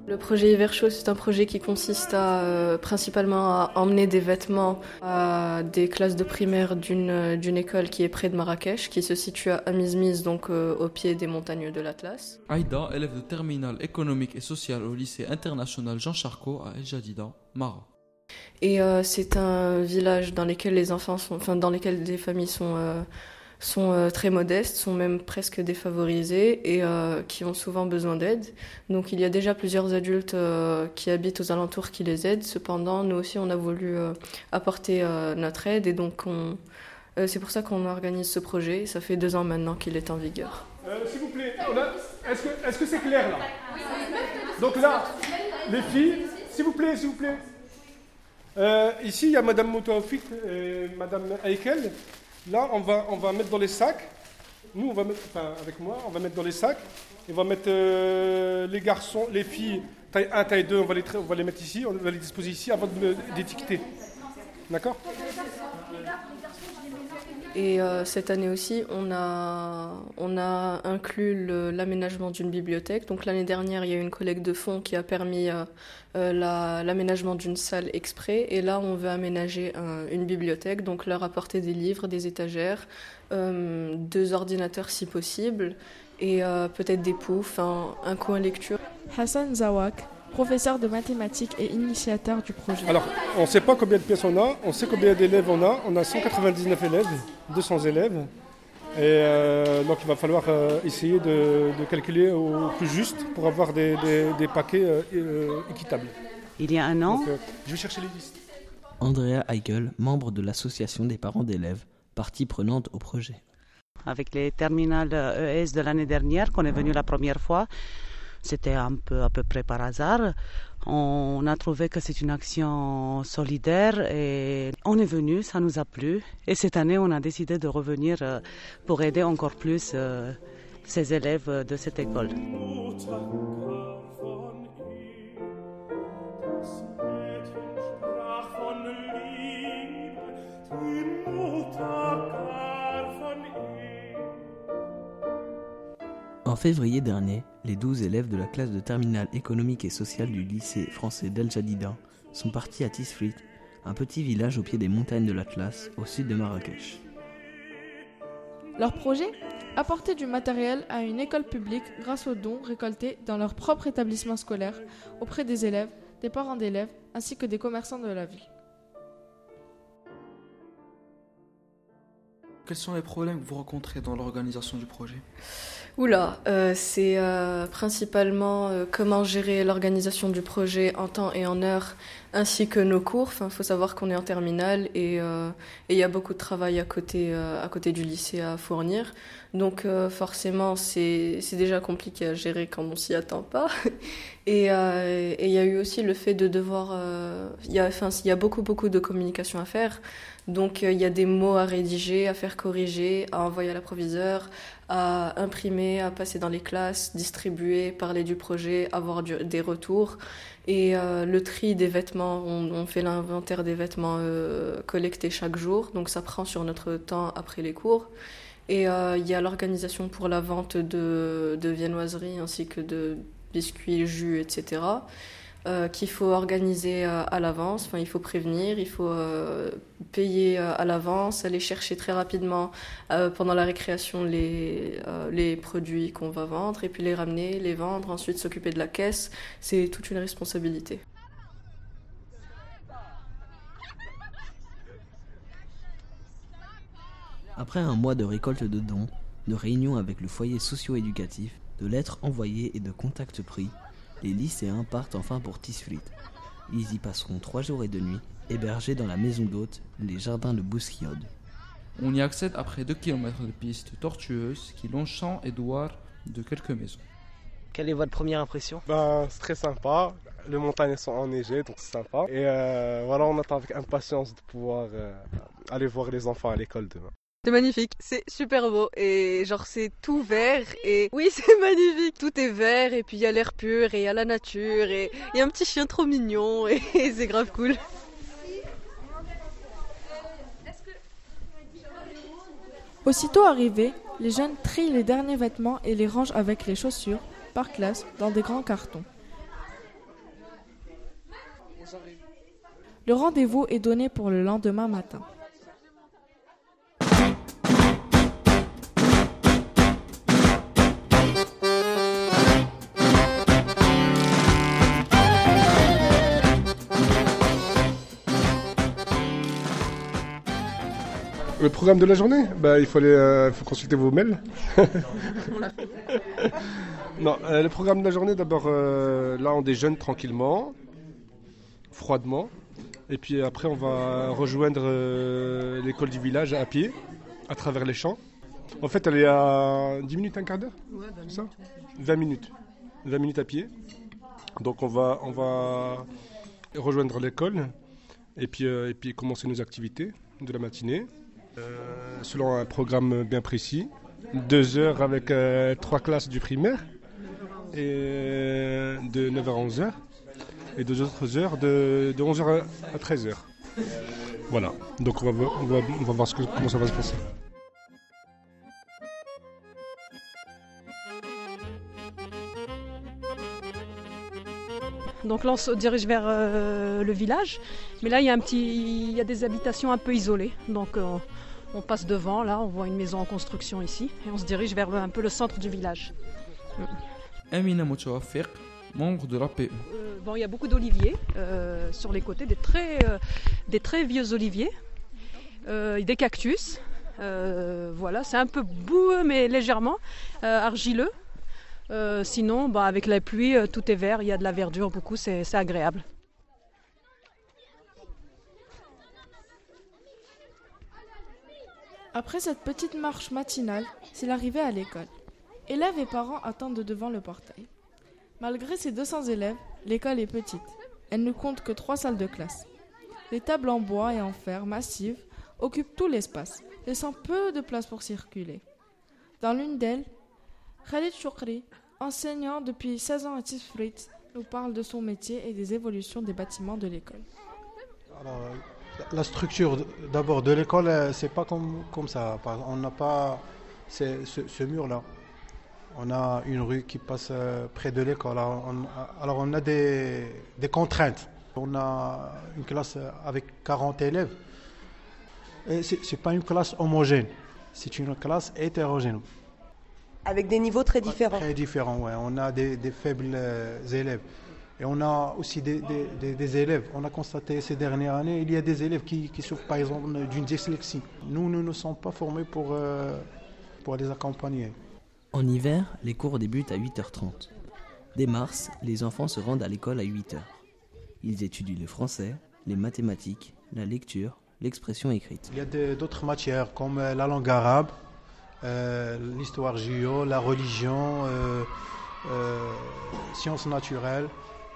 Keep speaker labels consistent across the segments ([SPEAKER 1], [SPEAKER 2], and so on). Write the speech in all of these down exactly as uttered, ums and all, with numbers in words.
[SPEAKER 1] Le projet Hiver chaud, c'est un projet qui consiste à, euh, principalement à emmener des vêtements à des classes de primaire d'une, d'une école qui est près de Marrakech, qui se situe à Amizmiz, donc euh, au pied des montagnes de l'Atlas.
[SPEAKER 2] Aïda, élève de terminale économique et sociale au lycée international Jean Charcot à El Jadida, Maroc.
[SPEAKER 1] Et euh, c'est un village dans lequel les enfants sont, enfin dans lequel des familles sont euh, sont euh, très modestes, sont même presque défavorisés et euh, qui ont souvent besoin d'aide. Donc il y a déjà plusieurs adultes euh, qui habitent aux alentours qui les aident. Cependant, nous aussi, on a voulu euh, apporter euh, notre aide et donc on, euh, c'est pour ça qu'on organise ce projet. Ça fait deux ans maintenant qu'il est en vigueur.
[SPEAKER 3] Euh, s'il vous plaît, on a... est-ce que, est-ce que c'est clair là? Donc là, les filles, s'il vous plaît, s'il vous plaît. Euh, ici, il y a Madame Moutaoufik et Madame Aikel. Là, on va, on va mettre dans les sacs. Nous, on va mettre, enfin, avec moi, on va mettre dans les sacs. Et on va mettre euh, les garçons, les filles, taille un, taille deux, on va les, on va les mettre ici, on va les disposer ici avant de, d'étiqueter. D'accord?
[SPEAKER 1] Et euh, cette année aussi, on a, on a inclus le, l'aménagement d'une bibliothèque. Donc l'année dernière, il y a eu une collecte de fonds qui a permis euh, euh, la, l'aménagement d'une salle exprès. Et là, on veut aménager un, une bibliothèque, donc leur apporter des livres, des étagères, euh, deux ordinateurs si possible, et euh, peut-être des poufs, un, un coin lecture.
[SPEAKER 4] Hassan Zawak, professeur de mathématiques et initiateur du projet.
[SPEAKER 3] Alors, on ne sait pas combien de pièces on a, on sait combien d'élèves on a. On a cent quatre-vingt-dix-neuf élèves, deux cents élèves. Et euh, donc, il va falloir euh, essayer de, de calculer au plus juste pour avoir des, des, des paquets euh, euh, équitables.
[SPEAKER 5] Il y a un an,
[SPEAKER 3] donc, euh, je vais chercher les listes.
[SPEAKER 6] Andrea Heikel, membre de l'association des parents d'élèves, partie prenante au projet.
[SPEAKER 5] avec les terminales E S de l'année dernière, qu'on est venu la première fois, c'était un peu à peu près par hasard. On a trouvé que c'est une action solidaire et on est venu, ça nous a plu. Et cette année, on a décidé de revenir pour aider encore plus ces élèves de cette école.
[SPEAKER 6] En février dernier, les douze élèves de la classe de terminale économique et sociale du lycée français d'El Jadida sont partis à Tisfrit, un petit village au pied des montagnes de l'Atlas, au sud de Marrakech.
[SPEAKER 4] Leur projet ? Apporter du matériel à une école publique grâce aux dons récoltés dans leur propre établissement scolaire, auprès des élèves, des parents d'élèves, ainsi que des commerçants de la ville.
[SPEAKER 2] Quels sont les problèmes que vous rencontrez dans l'organisation du projet ?
[SPEAKER 1] Oula, euh, c'est euh, principalement euh, comment gérer l'organisation du projet en temps et en heure, ainsi que nos cours. Enfin, faut savoir qu'on est en terminale et euh, et il y a beaucoup de travail à côté euh, à côté du lycée à fournir. Donc euh, forcément, c'est c'est déjà compliqué à gérer quand on s'y attend pas. Et euh, et il y a eu aussi le fait de devoir, euh, il y a enfin il y a beaucoup beaucoup de communication à faire. Donc il euh, y a des mots à rédiger, à faire corriger, à envoyer à l'approviseur, à imprimer, à passer dans les classes, distribuer, parler du projet, avoir du, des retours. Et euh, le tri des vêtements, on, on fait l'inventaire des vêtements euh, collectés chaque jour, donc ça prend sur notre temps après les cours. Et il euh, y a l'organisation pour la vente de, de viennoiseries ainsi que de biscuits, jus, et cetera. Euh, qu'il faut organiser euh, à l'avance, enfin, il faut prévenir, il faut euh, payer euh, à l'avance, aller chercher très rapidement euh, pendant la récréation les, euh, les produits qu'on va vendre et puis les ramener, les vendre, ensuite s'occuper de la caisse. C'est toute une responsabilité.
[SPEAKER 6] Après un mois de récolte de dons, de réunions avec le foyer socio-éducatif, de lettres envoyées et de contacts pris, les lycéens partent enfin pour Tisfrit. Ils y passeront trois jours et deux nuits, hébergés dans la maison d'hôtes, les jardins de Bousquiode.
[SPEAKER 2] On y accède après deux kilomètres de pistes tortueuses qui longent champs et douars de quelques maisons.
[SPEAKER 7] Quelle est votre première impression ?
[SPEAKER 3] Ben, c'est très sympa. Les montagnes sont enneigées, donc c'est sympa. Et euh, voilà, on attend avec impatience de pouvoir euh, aller voir les enfants à l'école demain.
[SPEAKER 8] C'est magnifique, c'est super beau et genre c'est tout vert et oui c'est magnifique, tout est vert et puis il y a l'air pur et il y a la nature et il y a un petit chien trop mignon et, et c'est grave cool.
[SPEAKER 4] Aussitôt arrivés, les jeunes trient les derniers vêtements et les rangent avec les chaussures, par classe, dans des grands cartons. Le rendez-vous est donné pour le lendemain matin.
[SPEAKER 3] Le programme de la journée, bah, il faut, aller, euh, faut consulter vos mails. Non, euh, le programme de la journée, d'abord, euh, là on déjeune tranquillement, froidement, et puis après on va rejoindre euh, l'école du village à pied, à travers les champs. En fait, elle est à dix minutes, un quart d'heure, ouais, c'est ça vingt minutes. vingt minutes à pied. Donc on va, on va rejoindre l'école et puis, euh, et puis commencer nos activités de la matinée. Euh, selon un programme bien précis, deux heures avec euh, trois classes du primaire, et euh, de neuf heures à onze heures, et deux autres heures de, de onze heures à treize heures. Voilà, donc on va, on va, on va voir ce que, comment ça va se passer.
[SPEAKER 9] Donc là on se dirige vers euh, le village, mais là il y a un petit, il y a des habitations un peu isolées, donc euh, on passe devant, là on voit une maison en construction ici, et on se dirige vers un peu le centre du village.
[SPEAKER 2] Amina Moutawaffiq, membre de l'A P E.
[SPEAKER 9] Euh, bon, il y a beaucoup d'oliviers euh, sur les côtés, des très, euh, des très vieux oliviers, euh, des cactus, euh, voilà, c'est un peu boueux mais légèrement euh, argileux. Euh, sinon, bah, avec la pluie, euh, tout est vert, il y a de la verdure beaucoup, c'est, c'est agréable.
[SPEAKER 4] Après cette petite marche matinale, c'est l'arrivée à l'école. Élèves et parents attendent devant le portail. Malgré ses deux cents élèves, l'école est petite. Elle ne compte que trois salles de classe. Les tables en bois et en fer massives occupent tout l'espace, laissant peu de place pour circuler. Dans l'une d'elles, Khalid Choukri, enseignant depuis seize ans à Tisfrit, nous parle de son métier et des évolutions des bâtiments de l'école.
[SPEAKER 10] Alors, la structure d'abord de l'école, c'est pas comme, comme ça. On n'a pas ce, ce mur-là. On a une rue qui passe près de l'école. Alors on, alors on a des, des contraintes. On a une classe avec quarante élèves. Et c'est, c'est pas une classe homogène. C'est une classe hétérogène.
[SPEAKER 11] Avec des niveaux très différents.
[SPEAKER 10] Très différents, oui. On a des, des faibles élèves. Et on a aussi des, des, des, des élèves. On a constaté ces dernières années, il y a des élèves qui, qui souffrent par exemple d'une dyslexie. Nous, nous ne sommes pas formés pour, euh, pour les accompagner.
[SPEAKER 6] En hiver, les cours débutent à huit heures trente. Dès mars, les enfants se rendent à l'école à huit heures. Ils étudient le français, les mathématiques, la lecture, l'expression écrite.
[SPEAKER 10] Il y a de, d'autres matières comme la langue arabe, euh, l'histoire géo, la religion, euh, euh, sciences naturelles,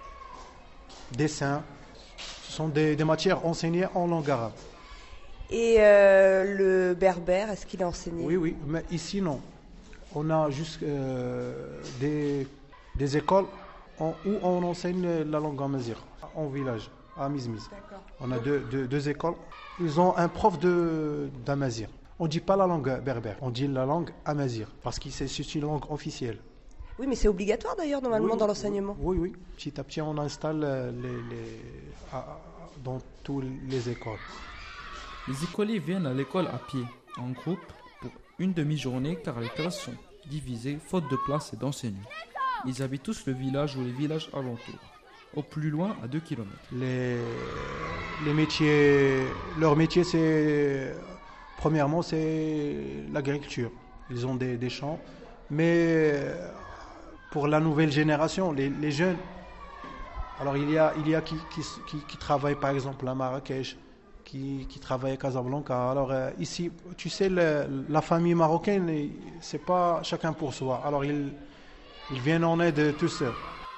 [SPEAKER 10] dessin. Ce sont des, des matières enseignées en langue arabe.
[SPEAKER 11] Et euh, le berbère, est-ce qu'il est enseigné ?
[SPEAKER 10] Oui, oui, mais ici non. On a juste euh, des, des écoles en, où on enseigne la langue amazigh, en village, à Mizmiz. D'accord. On a deux, deux, deux écoles. Ils ont un prof de, d'amazigh. On ne dit pas la langue berbère, on dit la langue amazigh, parce que c'est, c'est une langue officielle.
[SPEAKER 11] Oui, mais c'est obligatoire d'ailleurs, normalement, oui, dans l'enseignement.
[SPEAKER 10] Oui, oui. Petit à petit, on installe les, les, à, dans toutes les écoles.
[SPEAKER 2] Les écoliers viennent à l'école à pied, en groupe, pour une demi-journée, car les classes sont divisées, faute de place et d'enseignants. Ils habitent tous le village ou les villages alentours, au plus loin à deux kilomètres.
[SPEAKER 10] Les, les métiers, leur métier, c'est, premièrement, c'est l'agriculture. Ils ont des, des champs, mais pour la nouvelle génération, les, les jeunes, alors il y a, il y a qui, qui, qui, qui travaillent par exemple à Marrakech, qui, qui travaillent à Casablanca. Alors euh, ici, tu sais, le, la famille marocaine, c'est pas chacun pour soi. Alors ils, ils viennent en aide tous seuls.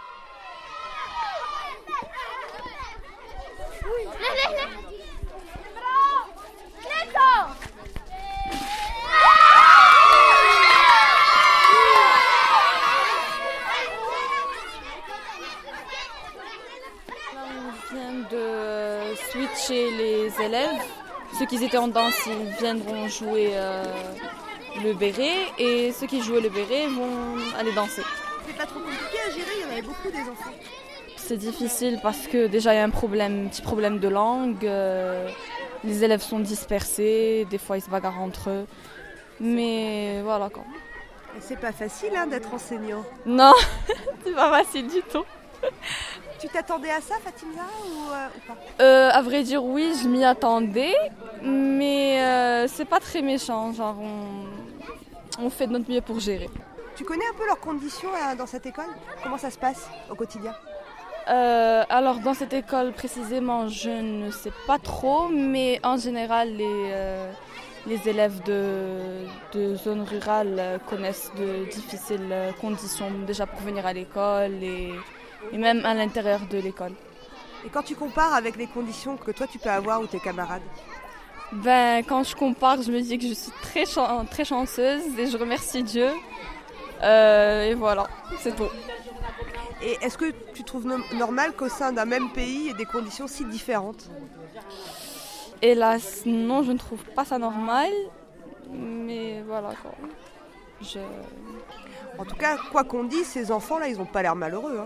[SPEAKER 12] Switcher les élèves, ceux qui étaient en danse ils viendront jouer euh, le béret et ceux qui jouaient le béret vont aller danser.
[SPEAKER 11] C'est pas trop compliqué à gérer, il y en avait beaucoup des enfants.
[SPEAKER 12] c'est difficile parce que déjà il y a un problème, un petit problème de langue. Euh, les élèves sont dispersés, des fois ils se bagarrent entre eux. Mais voilà quoi.
[SPEAKER 11] Et c'est pas facile hein, d'être enseignant.
[SPEAKER 12] Non, c'est pas facile du tout.
[SPEAKER 11] Tu t'attendais à ça, Fatima, ou, euh, ou pas
[SPEAKER 12] euh, À vrai dire, oui, je m'y attendais, mais euh, c'est pas très méchant. Genre, on, on fait de notre mieux pour gérer.
[SPEAKER 11] Tu connais un peu leurs conditions hein, dans cette école? Comment ça se passe au quotidien?
[SPEAKER 12] euh, Alors, dans cette école précisément, je ne sais pas trop, mais en général, les, euh, les élèves de, de zones rurales connaissent de difficiles conditions déjà pour venir à l'école et. Et même à l'intérieur de l'école.
[SPEAKER 11] Et quand tu compares avec les conditions que toi tu peux avoir ou tes camarades?
[SPEAKER 12] Ben, quand je compare, je me dis que je suis très, chan- très chanceuse et je remercie Dieu. Euh, et voilà, c'est tout.
[SPEAKER 11] Et est-ce que tu trouves no- normal qu'au sein d'un même pays, il y ait des conditions si différentes?
[SPEAKER 12] Hélas, non, je ne trouve pas ça normal. Mais voilà quoi. Je...
[SPEAKER 11] En tout cas, quoi qu'on dise, ces enfants-là, ils n'ont pas l'air malheureux. Hein.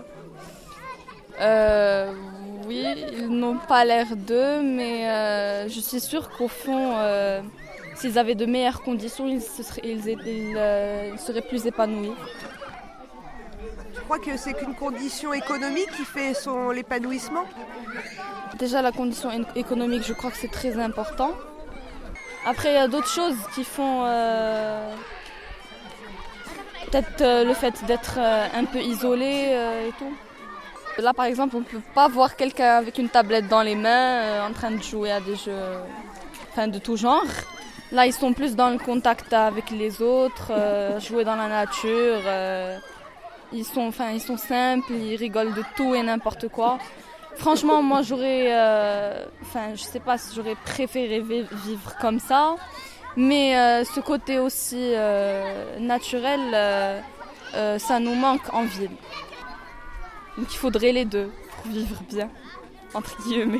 [SPEAKER 12] Euh, oui, ils n'ont pas l'air d'eux, mais euh, je suis sûre qu'au fond, euh, s'ils avaient de meilleures conditions, ils, se seraient, ils, ils, euh, ils seraient plus épanouis.
[SPEAKER 11] Tu crois que c'est qu'une condition économique qui fait son l'épanouissement?
[SPEAKER 12] Déjà, la condition économique, je crois que c'est très important. Après, il y a d'autres choses qui font... Euh, peut-être euh, le fait d'être euh, un peu isolé euh, et tout. Là, par exemple, on ne peut pas voir quelqu'un avec une tablette dans les mains euh, en train de jouer à des jeux enfin, de tout genre. Là, ils sont plus dans le contact avec les autres, euh, jouer dans la nature. Euh, ils, sont, enfin, ils sont simples, ils rigolent de tout et n'importe quoi. Franchement, moi, j'aurais... Euh, enfin, je sais pas si j'aurais préféré vivre comme ça. Mais euh, ce côté aussi euh, naturel, euh, euh, ça nous manque en ville. Donc il faudrait les deux pour vivre bien, entre guillemets.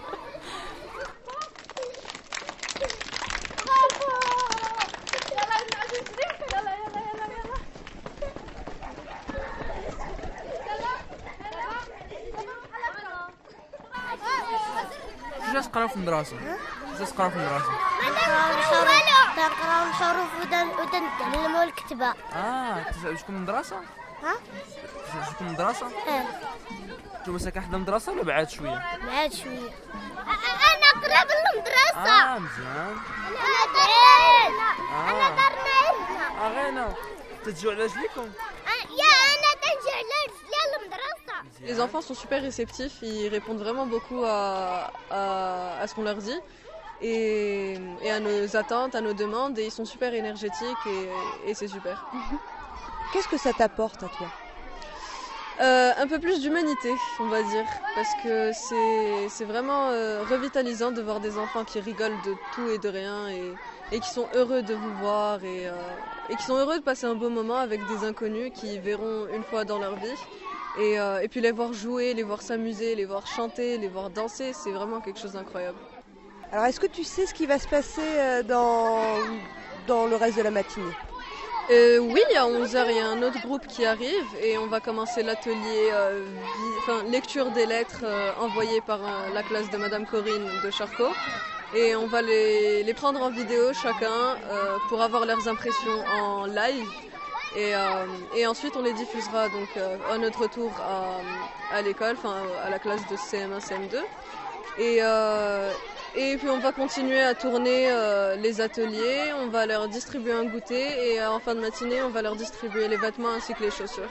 [SPEAKER 13] شو تقراو في المدرسة؟ شو تقراو في المدرسة؟
[SPEAKER 14] تنقراو الحروف ونتعلموا الكتابة.
[SPEAKER 13] اه شكون المدرسة؟
[SPEAKER 14] ها؟
[SPEAKER 13] شكون المدرسة؟
[SPEAKER 14] اه.
[SPEAKER 13] نتوما ساكن حدا المدرسة ولا بعاد شوية؟
[SPEAKER 14] بعاد شوية. أنا قريب المدرسة.
[SPEAKER 13] اه مزيان.
[SPEAKER 14] أنا دارنا. أنا دارنا هنا.
[SPEAKER 13] اه غير هنا. تتجوا على رجليكم؟
[SPEAKER 14] يا أنا تنجي على رجلي المدرسة.
[SPEAKER 8] Les enfants sont super réceptifs, ils répondent vraiment beaucoup à, à, à ce qu'on leur dit et, et à nos attentes, à nos demandes, et ils sont super énergétiques et, et c'est super.
[SPEAKER 11] Qu'est-ce que ça t'apporte à toi?
[SPEAKER 8] euh, Un peu plus d'humanité, on va dire, parce que c'est, c'est vraiment euh, revitalisant de voir des enfants qui rigolent de tout et de rien et, et qui sont heureux de vous voir et, euh, et qui sont heureux de passer un beau moment avec des inconnus qu'ils verront une fois dans leur vie. Et, euh, et puis les voir jouer, les voir s'amuser, les voir chanter, les voir danser, c'est vraiment quelque chose d'incroyable.
[SPEAKER 11] Alors est-ce que tu sais ce qui va se passer dans, dans le reste de la matinée?
[SPEAKER 8] euh, Oui, à onze heures, il y a un autre groupe qui arrive et on va commencer l'atelier euh, vi- enfin, lecture des lettres euh, envoyées par euh, la classe de Madame Corinne de Charcot. Et on va les, les prendre en vidéo chacun euh, pour avoir leurs impressions en live. Et, euh, et ensuite on les diffusera donc euh, à notre tour à, à l'école, enfin à la classe de C M un, C M deux. Et, euh, et puis on va continuer à tourner euh, les ateliers, on va leur distribuer un goûter et euh, en fin de matinée on va leur distribuer les vêtements ainsi que les chaussures.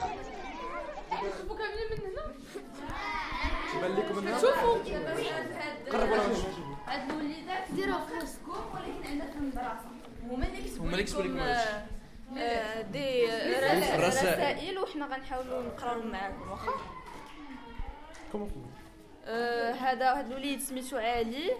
[SPEAKER 13] هما اللي يكتبوا لكم هادشي.
[SPEAKER 15] دي رسائل وحنا غنحاولوا نقراو معاكم واخا. هذا واحد الوليد سميتو علي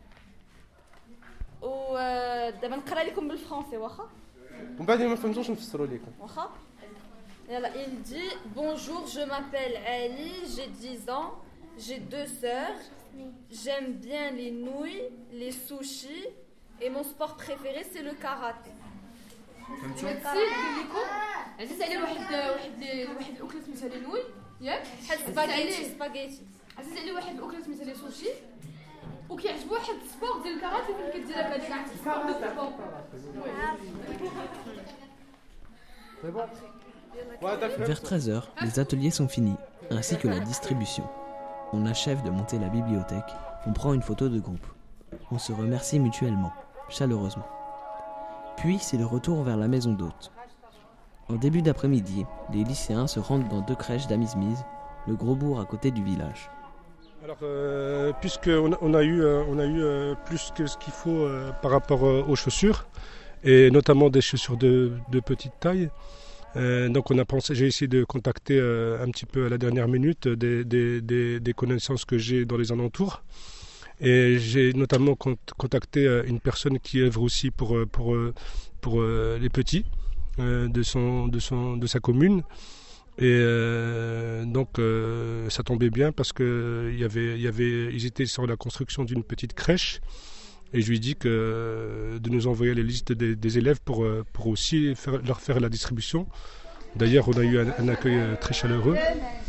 [SPEAKER 15] ودابا نقرا لكم بالفرنسي واخا.
[SPEAKER 3] ومن بعد ما فهمتوش نفسروا لكم.
[SPEAKER 15] واخا. Yalla, il dit bonjour, je m'appelle Ali, j'ai dix ans, j'ai deux sœurs, j'aime bien les nouilles, les sushis et mon sport préféré c'est le karaté.
[SPEAKER 13] فهمتوا؟
[SPEAKER 16] هادشي اللي لكم عزيز عليه واحد واحد واحد الاكله سميتها لي نوي
[SPEAKER 4] ياك
[SPEAKER 15] بحال سباغيتي سباغيتي
[SPEAKER 4] عزيز عليه واحد الاكله سميتها لي سوشي وكيعجبو واحد السبور ديال الكاراتي فين كديرها بهذيك السبور دو السبور.
[SPEAKER 6] Vers treize heures, les ateliers sont finis, ainsi que la distribution. On achève de monter la bibliothèque, on prend une photo de groupe. On se remercie mutuellement, chaleureusement. Puis c'est le retour vers la maison d'hôte. En début d'après-midi, les lycéens se rendent dans deux crèches d'Amismise, le gros bourg à côté du village.
[SPEAKER 3] Alors, euh, puisqu'on a, on a eu, euh, on a eu euh, plus que ce qu'il faut euh, par rapport euh, aux chaussures, et notamment des chaussures de, de petite taille, euh, donc on a pensé, j'ai essayé de contacter euh, un petit peu à la dernière minute des, des, des, des connaissances que j'ai dans les alentours. Et j'ai notamment contacté une personne qui œuvre aussi pour, pour, pour les petits de, son, de, son, de sa commune. Et euh, donc euh, ça tombait bien parce que y avait, y avait, ils étaient sur la construction d'une petite crèche. Et je lui ai dit que, de nous envoyer les listes des, des élèves pour, pour aussi faire, leur faire la distribution. D'ailleurs, on a eu un, un accueil très chaleureux.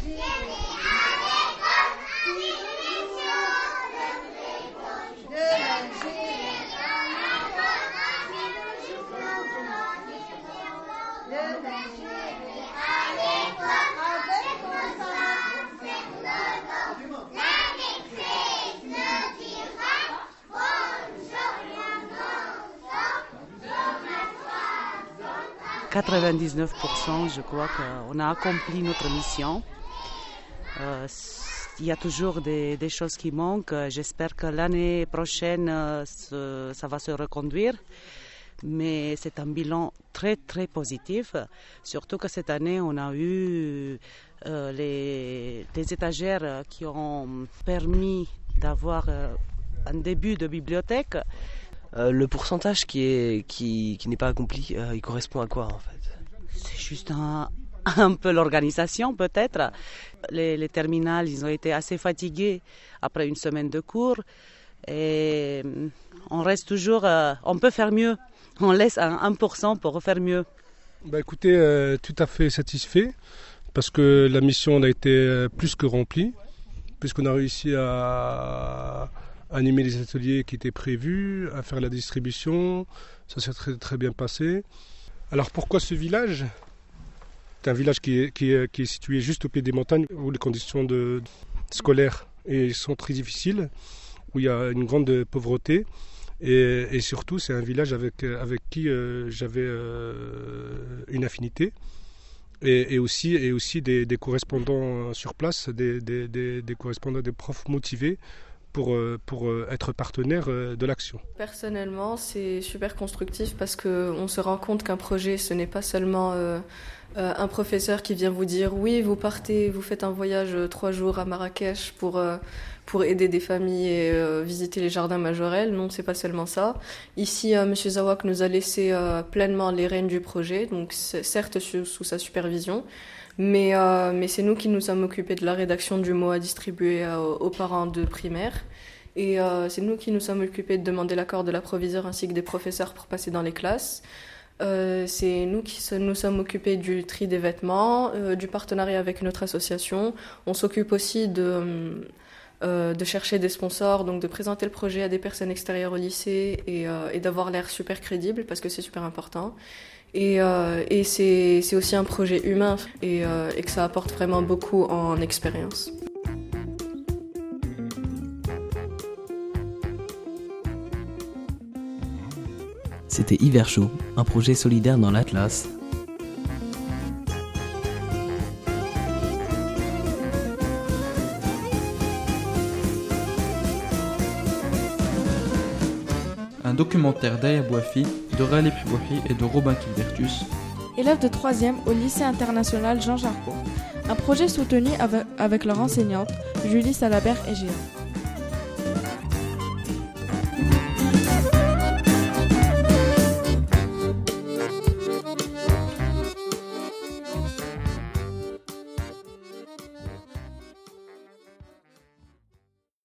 [SPEAKER 5] quatre-vingt-dix-neuf pour cent, je crois qu'on a accompli notre mission. Euh, il y a toujours des, des choses qui manquent. J'espère que l'année prochaine, ce, ça va se reconduire. Mais c'est un bilan très, très positif. Surtout que cette année, on a eu euh, les, les étagères qui ont permis d'avoir euh, un début de bibliothèque.
[SPEAKER 7] Euh, le pourcentage qui est qui, qui n'est pas accompli, euh, il correspond à quoi en fait?
[SPEAKER 5] C'est juste un, un peu l'organisation peut-être. Les, les terminales, ils ont été assez fatigués après une semaine de cours et on reste toujours, euh, on peut faire mieux. On laisse un un pour cent pour faire mieux.
[SPEAKER 3] Bah écoutez, euh, tout à fait satisfait parce que la mission a été plus que remplie puisqu'on a réussi à animer les ateliers qui étaient prévus, à faire la distribution, ça s'est très, très bien passé. Alors pourquoi ce village? C'est un village qui est, qui, est, qui est situé juste au pied des montagnes où les conditions de, scolaires sont très difficiles, où il y a une grande pauvreté et, et surtout c'est un village avec, avec qui euh, j'avais euh, une affinité. Et, et aussi, et aussi des, des correspondants sur place, des, des, des, des correspondants, des profs motivés pour, pour être partenaire de l'action.
[SPEAKER 1] Personnellement, c'est super constructif parce qu'on se rend compte qu'un projet, ce n'est pas seulement euh, euh, un professeur qui vient vous dire « oui, vous partez, vous faites un voyage euh, trois jours à Marrakech pour, euh, pour aider des familles et euh, visiter les jardins majorels ». Non, c'est pas seulement ça. Ici, euh, M. Zawak nous a laissé euh, pleinement les rênes du projet, donc certes sous, sous sa supervision. Mais, euh, mais c'est nous qui nous sommes occupés de la rédaction du mot à distribuer euh, aux parents de primaire. Et euh, c'est nous qui nous sommes occupés de demander l'accord de la proviseure ainsi que des professeurs pour passer dans les classes. Euh, c'est nous qui se, nous sommes occupés du tri des vêtements, euh, du partenariat avec notre association. On s'occupe aussi de, euh, de chercher des sponsors, donc de présenter le projet à des personnes extérieures au lycée et, euh, et d'avoir l'air super crédible parce que c'est super important. Et, euh, et c'est, c'est aussi un projet humain et, euh, et que ça apporte vraiment beaucoup en expérience.
[SPEAKER 6] C'était Hiver Chaud, un projet solidaire dans l'Atlas.
[SPEAKER 2] Un documentaire d'Aya Bouafi, de Ralep Bouhi et de Robin Kilbertus.
[SPEAKER 4] Élève de troisième au lycée international Jean Charcot. Un projet soutenu avec, avec leur enseignante, Julie Salabert et Géant.